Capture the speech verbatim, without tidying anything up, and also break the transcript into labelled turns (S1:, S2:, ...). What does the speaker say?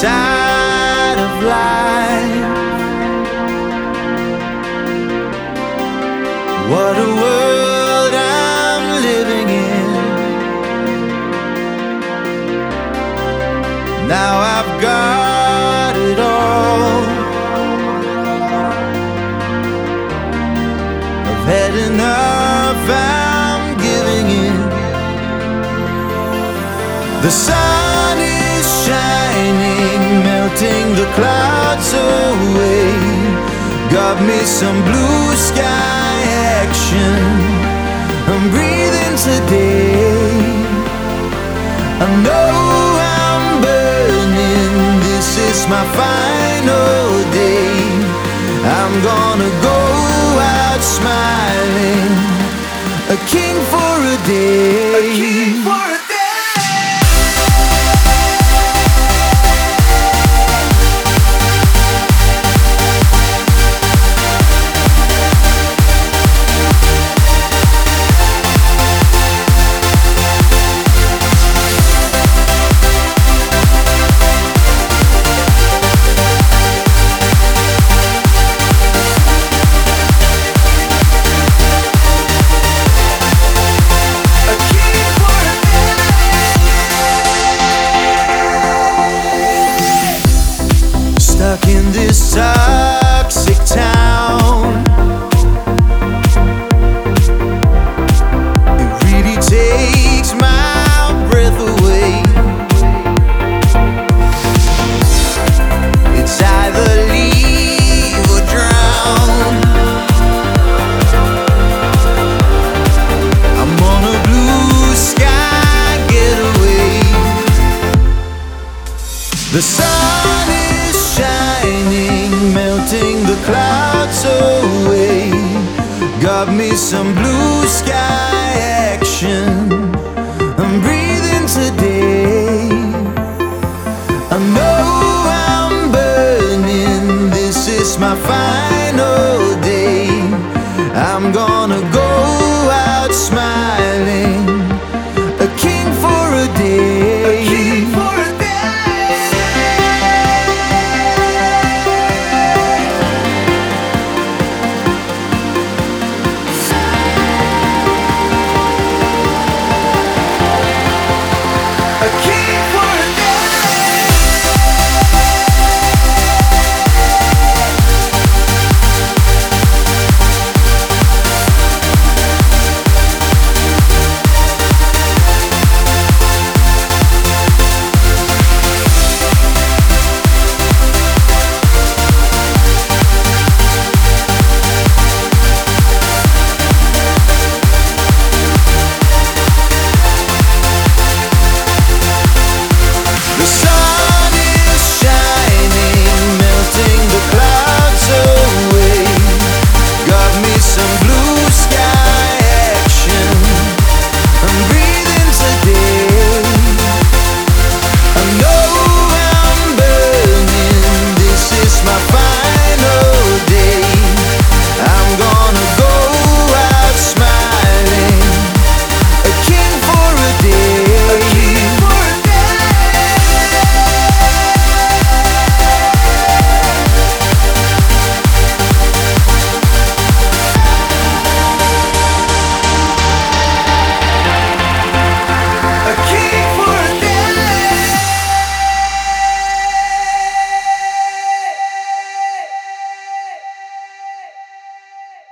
S1: side of life. What a world I'm living in. Now I've got it all. I've had enough, I'm giving in. The sun is shining, melting the clouds away. Got me some blue sky action. I'm breathing today. I know I'm burning. This is my final day. I'm gonna go out smiling, a king for a day. A king for a day. Stuck in this toxic town, it really takes my breath away. It's either leave or drown. I'm on a blue sky getaway. The sun is shining, melting the clouds away. Got me some blue sky action. I'm breathing today. I know I'm burning. This is my final day. I'm gonna